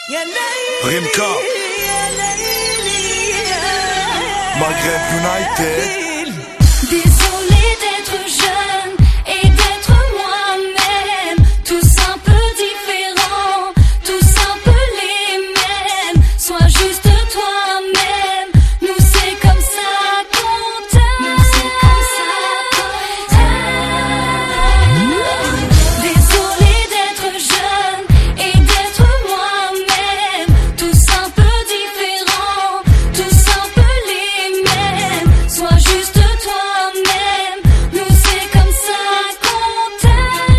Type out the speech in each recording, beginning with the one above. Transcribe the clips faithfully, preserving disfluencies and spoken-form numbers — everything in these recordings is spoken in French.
Rimka, Maghreb United. Désolé d'être jeune et d'être moi-même, tous un peu différents, tous un peu les mêmes. Sois juste toi-même, nous c'est comme ça qu'on t'aime. Nous c'est comme ça qu'on t'aime. Désolé d'être jeune et d'être moi-même, tous un peu différents, tous un peu les mêmes. Sois juste toi-même, nous c'est comme ça qu'on t'aime.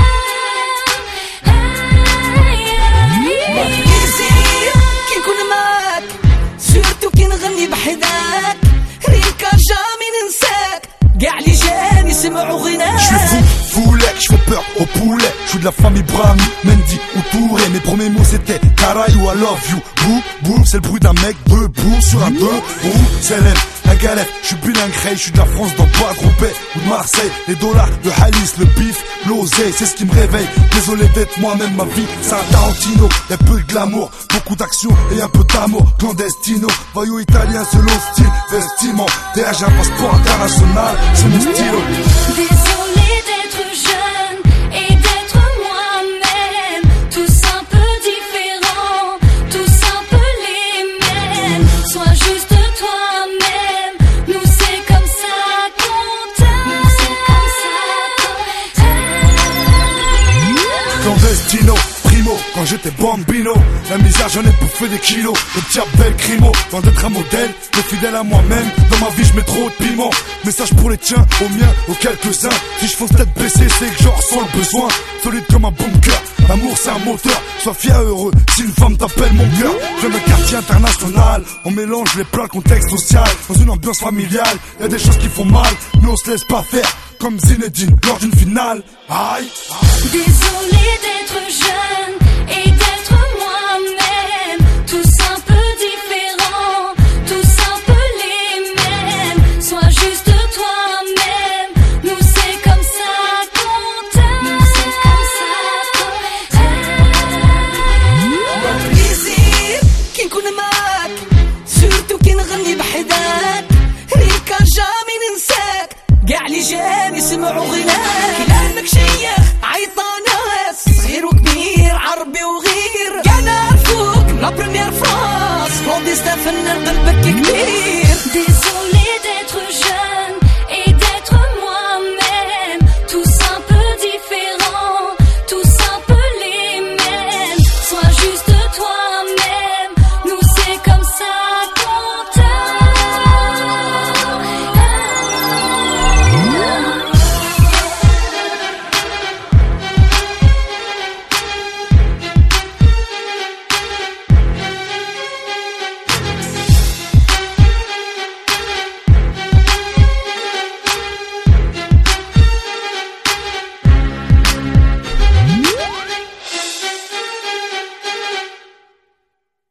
يزيد كي نكون معاك سورتو كي نغني بحداك ريكا جامي ننساك كاع اللي جاني سمعوا غناك. Je suis fou, foulet, je fais peur au poulet. Je suis de la famille Brahmi, Mendy ou Touré. Mes premiers mots c'était Caray ou I love you. Bou, bou, c'est le bruit d'un mec debout sur un deux roues. C'est l'aime, la galette, je suis bilingue, je suis de la France dans pas Roubaix ou de Marseille. Les dollars, le halis, le bif, l'oseille, c'est ce qui me réveille. Désolé d'être moi-même, ma vie, c'est un Tarantino. Y'a peu de glamour, beaucoup d'action et un peu d'amour. Clandestino, voyou italien selon style, vestiment. D H, j'ai un passeport international, c'est mon stylo. Désolé d'être jeune et d'être moi-même, tous un peu différents, tous un peu les mêmes. Sois juste toi-même, nous c'est comme ça qu'on t'aime. Nous c'est comme ça qu'on t'aime. Clandestino, primo, quand j'étais bambino. La misère j'en ai bouffé des kilos. Le diable bel crimo, loin d'être un modèle, mais fidèle à moi-même. Dans ma vie je mets trop de piment. Message pour les tiens, aux miens, aux quelques-uns. Si je fonce tête baissée, c'est que j'en ressens le besoin. Solide comme un bunker, l'amour c'est un moteur. Sois fier heureux, si une femme t'appelle mon cœur. Je me quartier international, on mélange les plats, le contexte social. Dans une ambiance familiale, y'a des choses qui font mal, mais on se laisse pas faire. Comme Zinedine lors d'une finale. Aïe. Désolé d'être jeune et d'être moi-même, tous un peu différents, tous un peu les mêmes. Sois juste toi-même, nous c'est comme ça qu'on t'aime. Nous c'est comme ça qu'on t'aime. يزيد كي نكون معاك سورتو كي نغني بحداك ريكا جامي ننساك كاع اللي جاني سمعوا غناك. كلامك شيخ عيطا ناس صغير وكبير عربي وغير كاع نعرفوك لا بريمير فراس كلوديستا فنان قلبك كبير.